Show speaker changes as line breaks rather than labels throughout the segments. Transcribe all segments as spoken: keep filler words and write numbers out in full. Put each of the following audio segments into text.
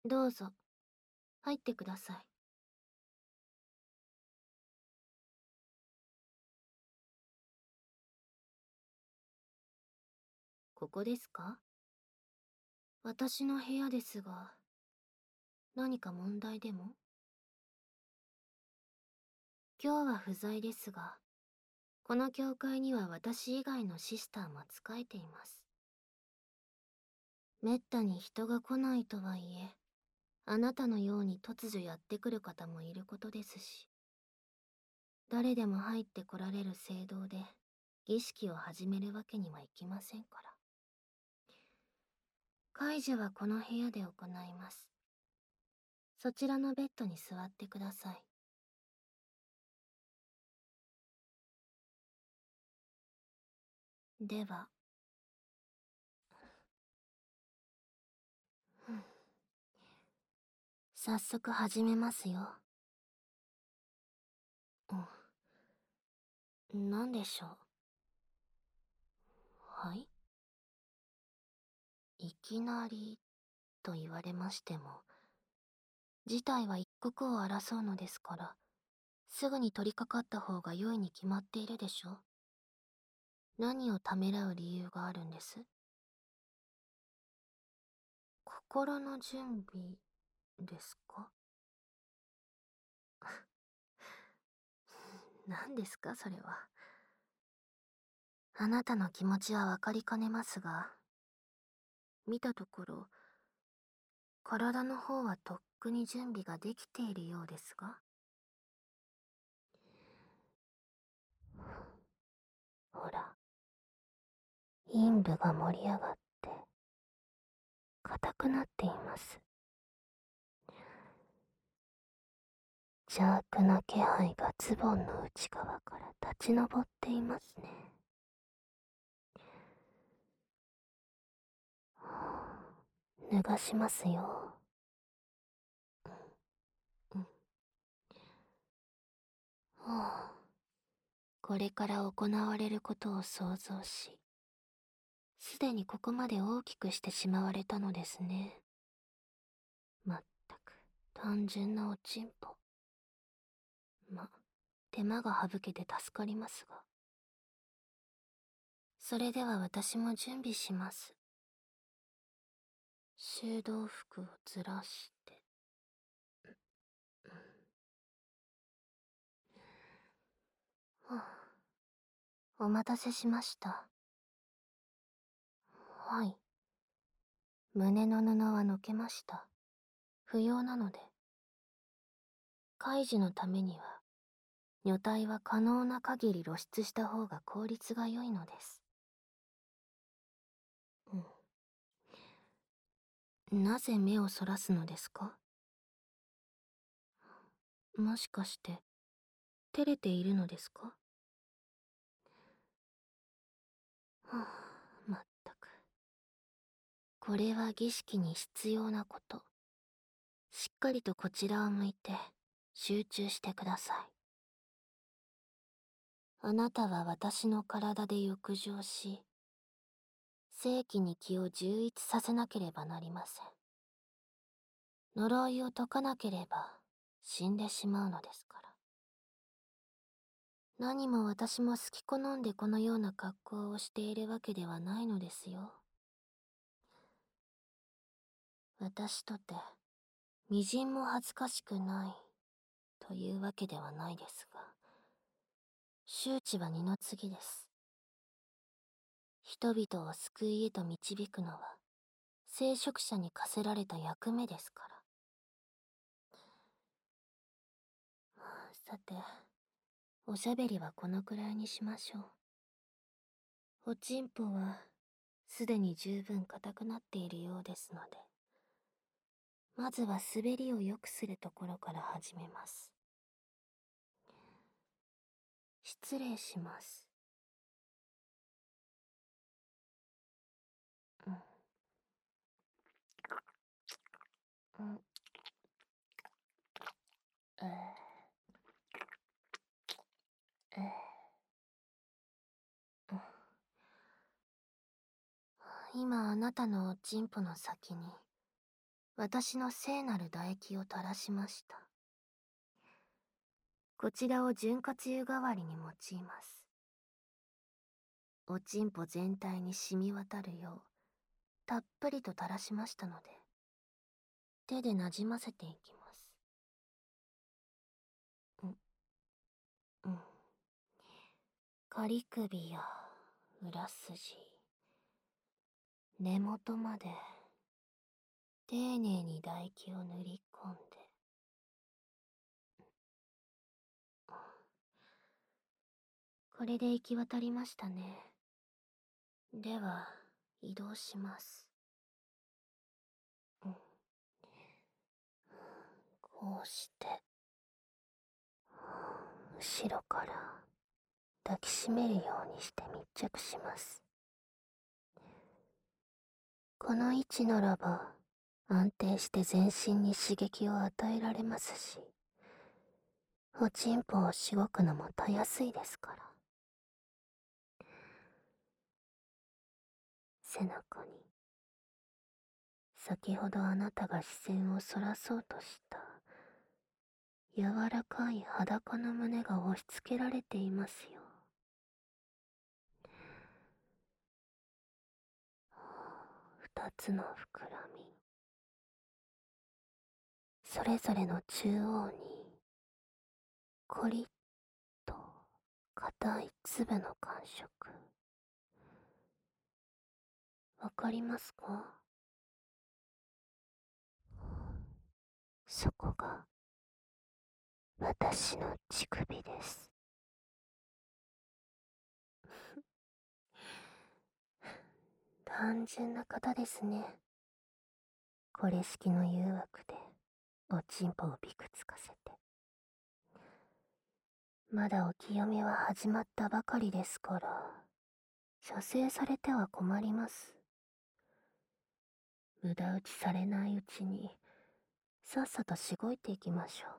どうぞ、入ってください。ここですか？私の部屋ですが、何か問題でも？今日は不在ですが、この教会には私以外のシスターも仕えています。めったに人が来ないとはいえ、あなたのように突如やってくる方もいることですし、誰でも入ってこられる聖堂で儀式を始めるわけにはいきませんから。解除はこの部屋で行います。そちらのベッドに座ってください。では、早速始めますよ。うん、何でしょう。はい？いきなりと言われましても、事態は一刻を争うのですから、すぐに取り掛かった方が良いに決まっているでしょ。何をためらう理由があるんです？心の準備ですか？何ですかそれは。あなたの気持ちはわかりかねますが、見たところ、体の方はとっくに準備ができているようですが。ほら、陰部が盛り上がって、硬くなっています。邪悪な気配がズボンの内側から立ち上っていますね。脱がしますよ。うん。はあ、これから行われることを想像し、すでにここまで大きくしてしまわれたのですね。まったく、単純なおちんぽ。ま、手間が省けて助かりますが。それでは私も準備します。修道服をずらして。はあ、お待たせしました。はい。胸の布はのけました。不要なので。開示のためには、女体は可能な限り露出した方が効率が良いのです。うん。なぜ目をそらすのですか？もしかして、照れているのですか？はあ、まったく。これは儀式に必要なこと。しっかりとこちらを向いて、集中してください。あなたは私の体で浴場し、正気に気を充溢させなければなりません。呪いを解かなければ死んでしまうのですから。何も私も好き好んでこのような格好をしているわけではないのですよ。私とて、みじんも恥ずかしくないというわけではないですが、周知は二の次です。人々を救いへと導くのは、聖職者に課せられた役目ですから。さて、おしゃべりはこのくらいにしましょう。おちんぽは、すでに十分硬くなっているようですので、まずは滑りを良くするところから始めます。失礼します。うん。うん。えー、えー、うん。今あなたのおちんぽの先に私の聖なる唾液を垂らしました。こちらを潤滑油代わりに用います。おちんぽ全体に染み渡るよう、たっぷりと垂らしましたので、手でなじませていきます。ん、うん。仮首や裏筋、根元まで、丁寧に唾液を塗り込んで、これで行き渡りましたね。では、移動します。うん、こうして、後ろから抱きしめるようにして密着します。この位置ならば、安定して全身に刺激を与えられますし、おちんぽをしごくのもたやすいですから。背中に、先ほどあなたが視線をそらそうとした柔らかい裸の胸が押し付けられていますよ。二つの膨らみ、それぞれの中央にコリッと硬い粒の感触、わかりますか？そこが私の乳首です。単純な方ですね。これ式の誘惑でおちんぽをびくつかせて。まだお清めは始まったばかりですから、射精されては困ります。無駄打ちされないうちに、さっさとしごいていきましょう。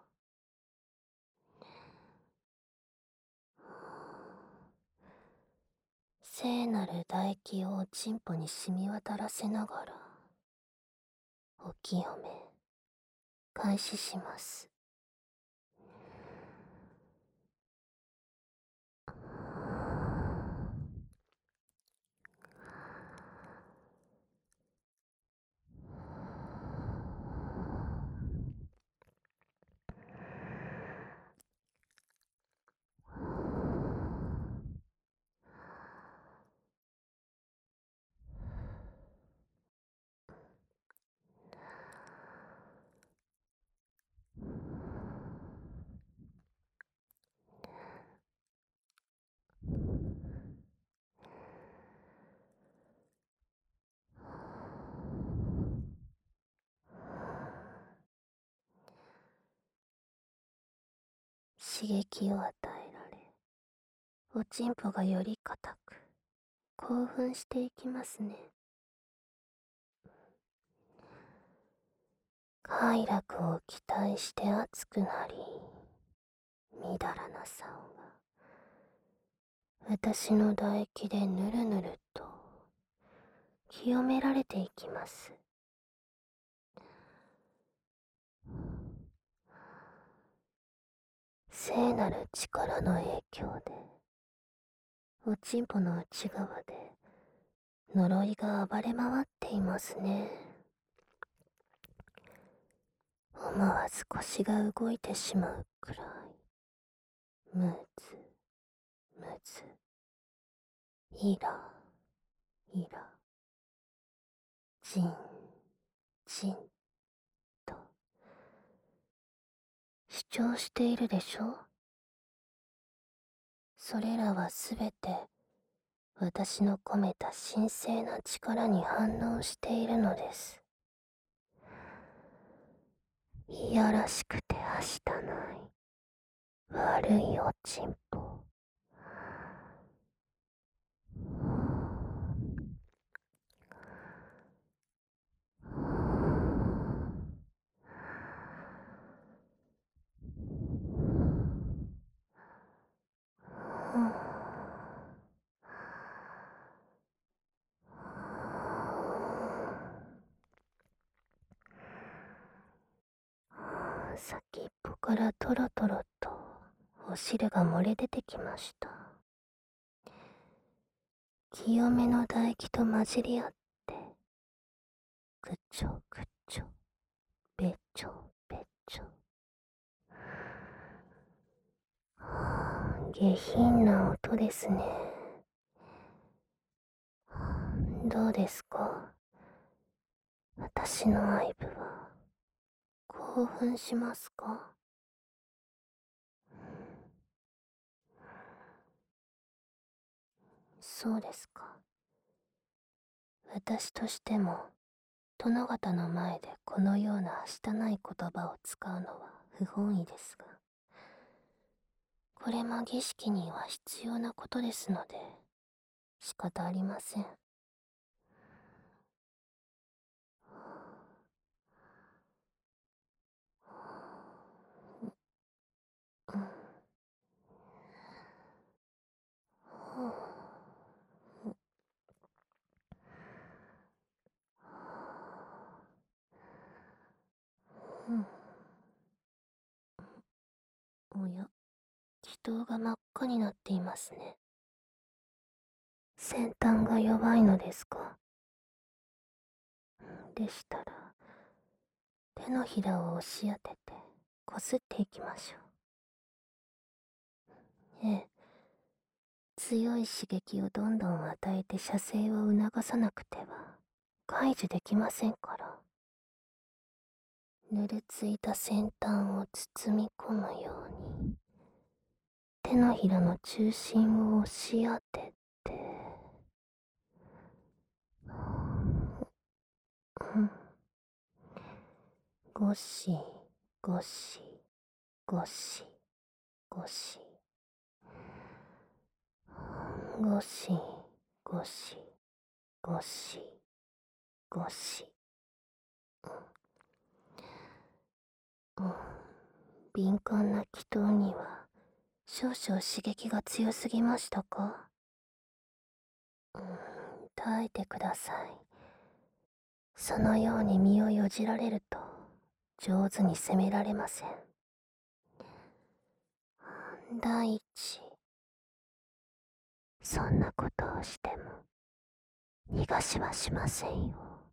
聖なる唾液をおちんぽに染み渡らせながら、お清め、開始します。刺激を与えられ、おちんぽがより硬く、興奮していきますね。快楽を期待して熱くなり、みだらな竿が、私の唾液でぬるぬると、清められていきます。聖なる力の影響で、おちんぽの内側で呪いが暴れ回っていますね。思わず腰が動いてしまうくらい、むず、むず、イラ、イラ、ジン、ジンと主張しているでしょ？それらはすべて私の込めた神聖な力に反応しているのです。いやらしくてはしたない悪いおちんぽ。 先っぽからトロトロとお汁が漏れ出てきました。清めの唾液と混じり合って、くちょくちょ、べちょべちょ。はあ、下品な音ですね。どうですか？私の愛撫は興奮しますか？そうですか。私としても殿方の前でこのようなはしたない言葉を使うのは不本意ですが、これも儀式には必要なことですので仕方ありません。うん。うん。おや、気筒が真っ赤になっていますね。先端が弱いのですか？でしたら、手のひらを押し当ててこすっていきましょう。ええ、強い刺激をどんどん与えて射精を促さなくては解除できませんから。ぬるついた先端を包み込むように手のひらの中心を押し当てて、うん、ゴシゴシゴシゴシゴシゴシゴシゴシ、うん、敏感な気筒には少々刺激が強すぎましたか？うん、耐えてください。そのように身をよじられると上手に攻められません。第一、そんなことをしても逃がしはしませんよ。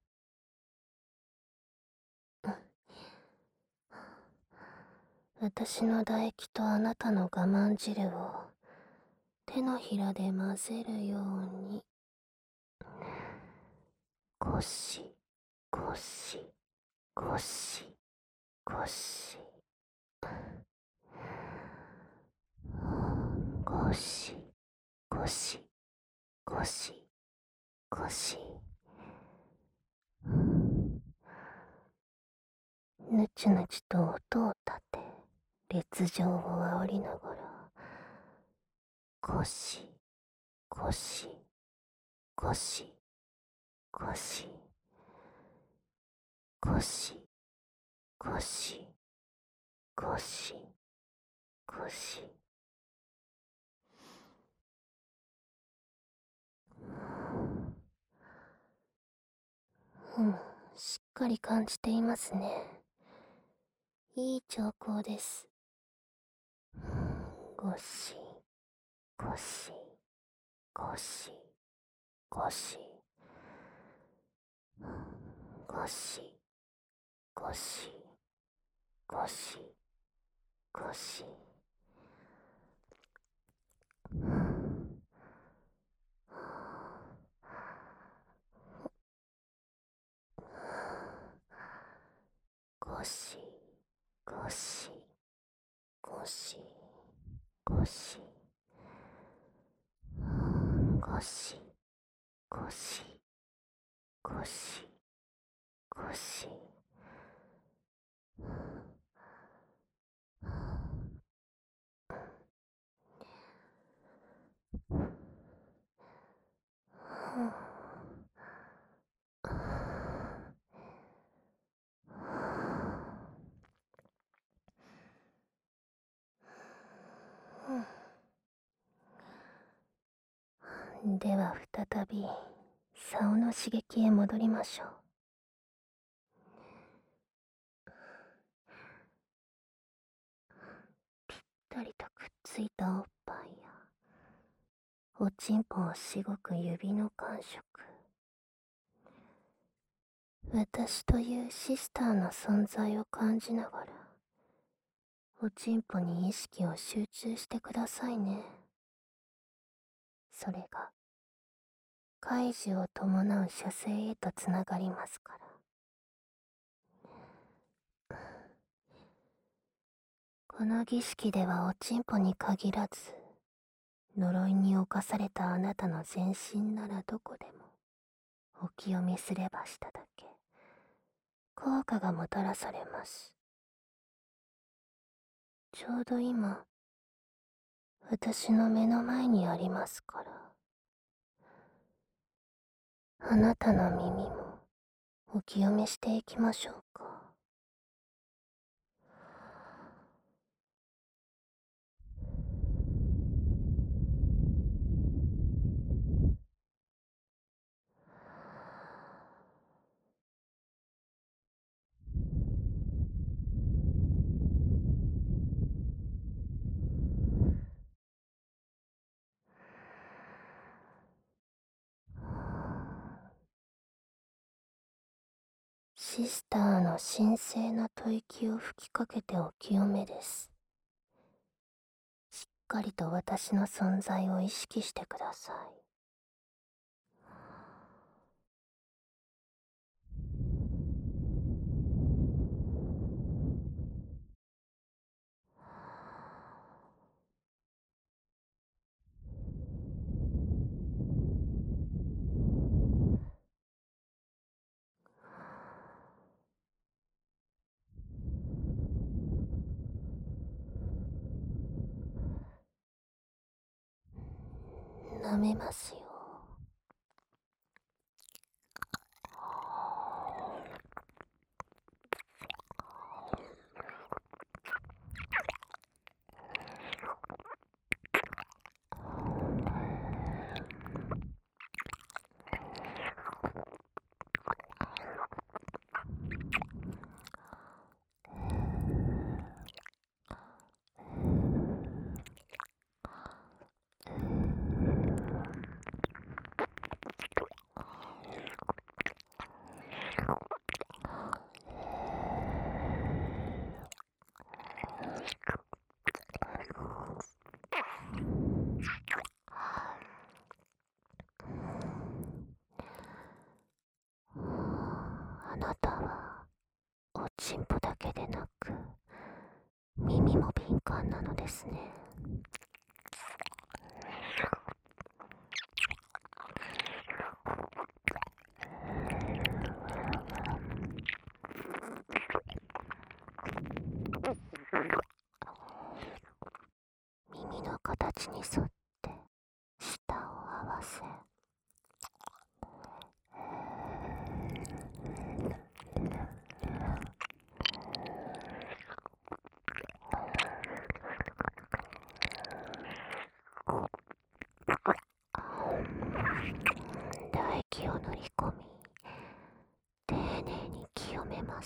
うん、私の唾液とあなたの我慢汁を手のひらで混ぜるように、ゴシゴシゴシゴシ、ゴシゴシゴシゴシ、ぬちぬちと音を立て烈情を煽りながら、ゴシゴシゴシゴシゴシゴシゴシゴシ、うん、しっかり感じていますね。いい兆候です。ゴシゴシゴシゴシゴシゴシゴシゴシ、ゴシゴシゴシゴシゴシゴシゴシゴシ、では再び竿の刺激へ戻りましょう。 ついたおっぱいやおちんぽをしごく指の感触、私というシスターの存在を感じながらおちんぽに意識を集中してくださいね。それが開示を伴う射精へとつながりますから。この儀式ではおちんぽに限らず、呪いに侵されたあなたの全身ならどこでもお清めすればしただけ効果がもたらされます。ちょうど今私の目の前にありますから。あなたの耳もお清めしていきましょうか。シスターの神聖な吐息を吹きかけてお清めです。しっかりと私の存在を意識してください。舐めますよ。あなたはおちんぽだけでなく耳も敏感なのですね。耳の形に沿って舌を合わせ、唾液を塗り込み丁寧に清めます。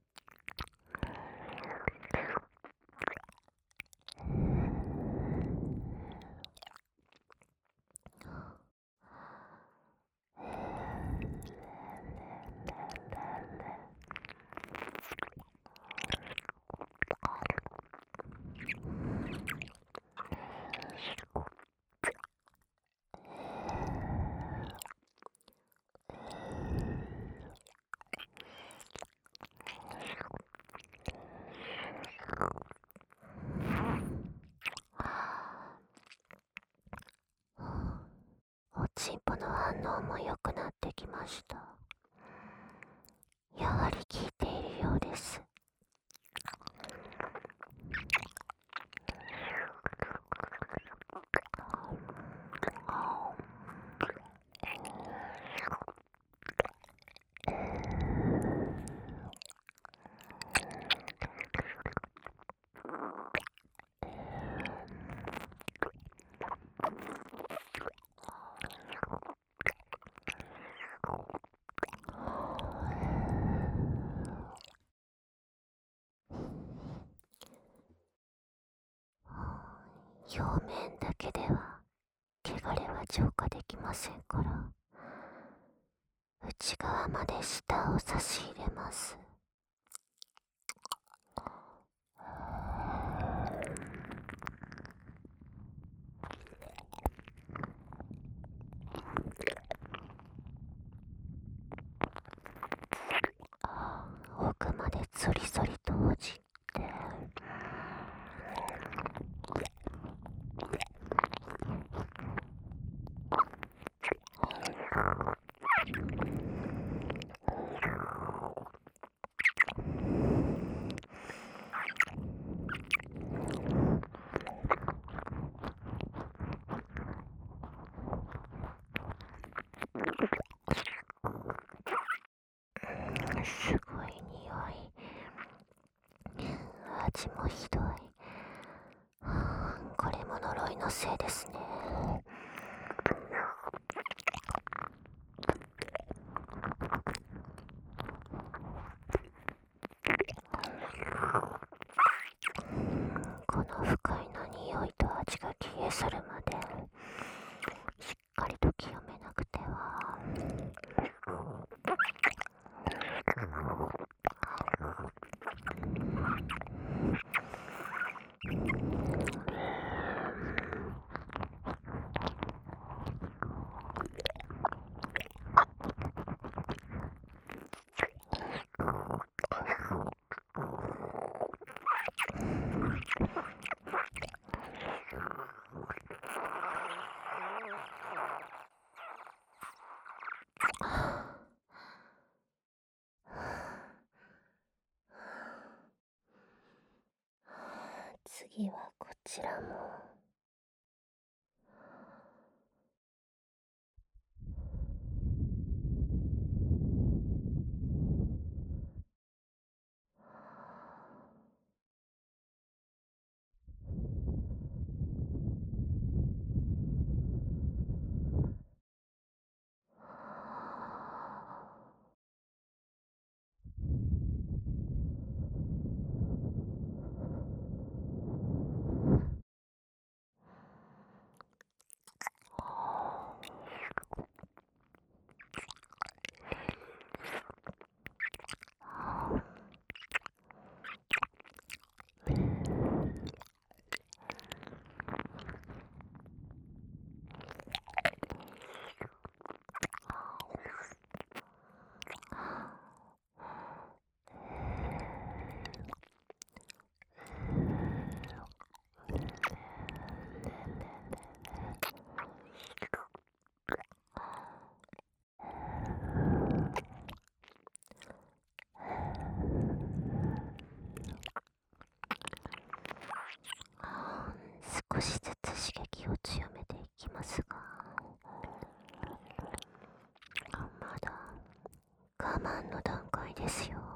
おちんぽの反応も良くなってきました。やはり効いているようです。 表面だけでは汚れは浄化できませんから、内側まで舌を差し入れます。奥までそりそりとほじって、すごい匂い。味もひどい。これも呪いのせいですね。この不快な匂いと味が消え去るまでしっかりと清めなくては。次はこちらも。少しずつ刺激を強めていきますが、まだ我慢の段階ですよ。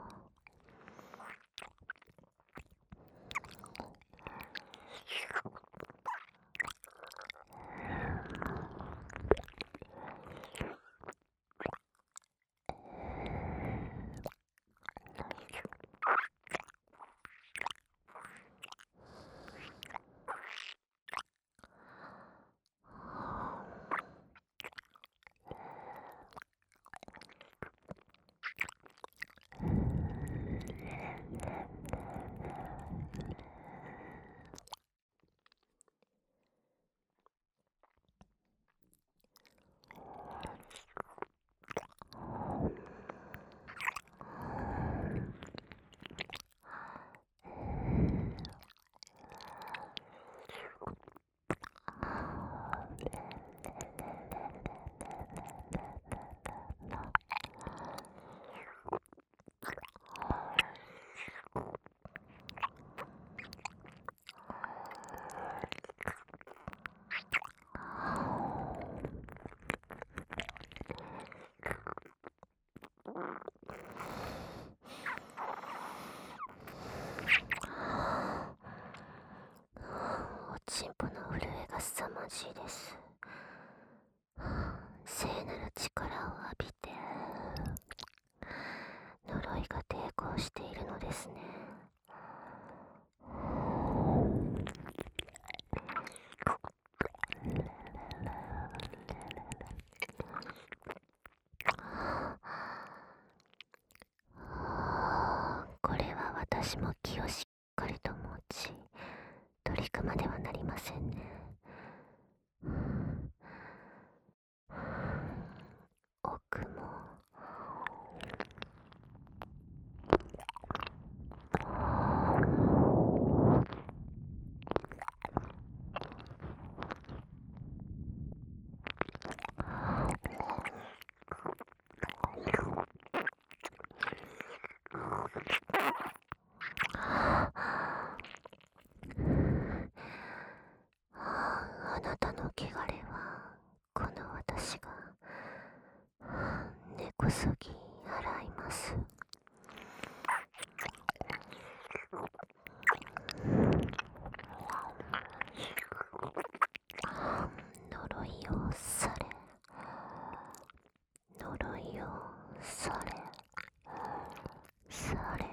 チンポの震えが凄まじいです。聖なる力を浴びて呪いが抵抗しているのですね。 私も気をしっかりと持ち、取り組まねばなりませんね。奥もあなたの汚れはこの私が根こそぎ洗います。呪いをされ、呪いをされ、され。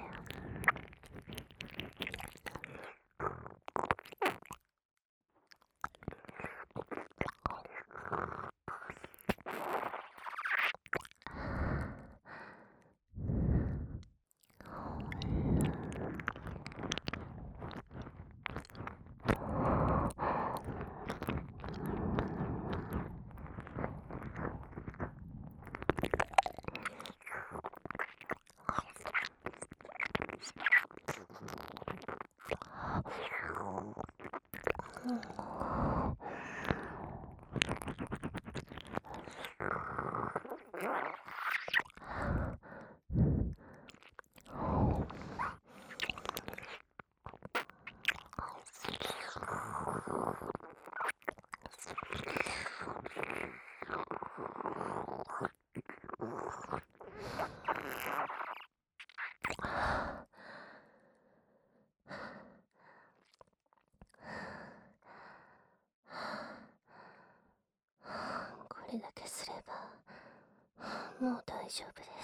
これだけすればもう大丈夫です。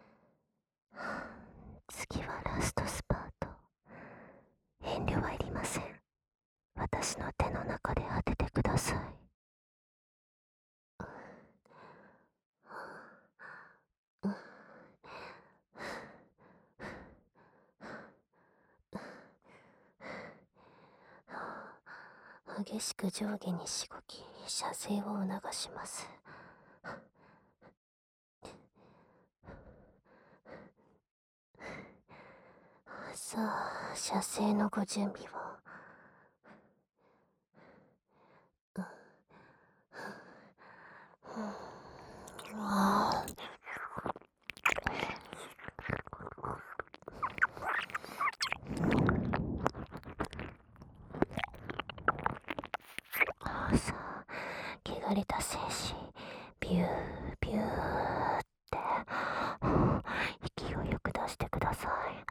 次はラストスパート。遠慮はいりません。私の手の中で当ててください。激しく上下にしごき、射精を促します。さあ、射精のご準備を。ああ、さあ、汚れた精子、ビュービューって勢いよく出してください。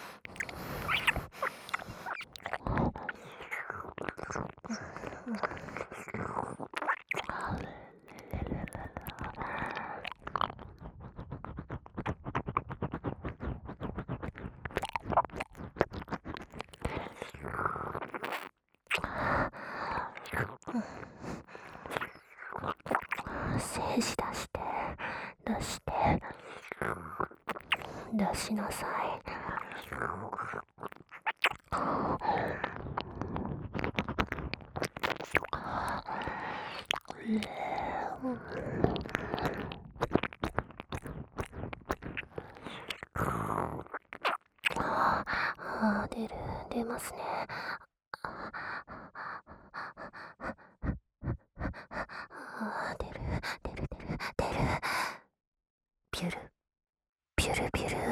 精子出して出して出しなさい。ああ、出る、出ますね。あ、出る出る出る出る。ピュルピュルピュル。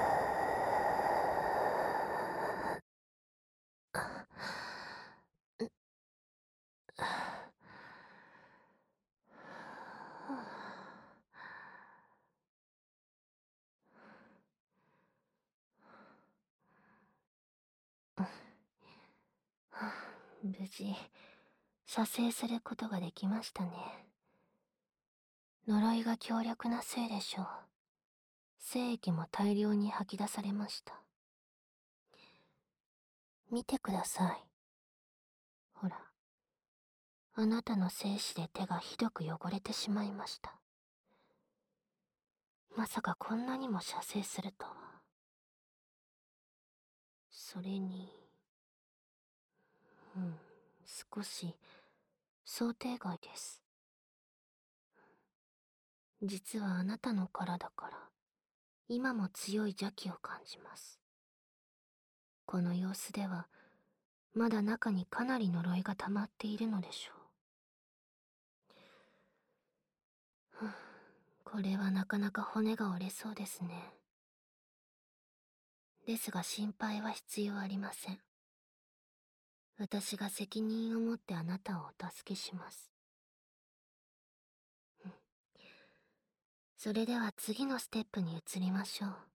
無事射精することができましたね。呪いが強力なせいでしょう。精液も大量に吐き出されました。見てください。ほら、あなたの精子で手がひどく汚れてしまいました。まさかこんなにも射精するとは。 それに、うん、少し想定外です。実はあなたの体から今も強い邪気を感じます。この様子ではまだ中にかなり呪いが溜まっているのでしょう。ふう、これはなかなか骨が折れそうですね。ですが心配は必要ありません。私が責任を持ってあなたをお助けします。うん、それでは次のステップに移りましょう。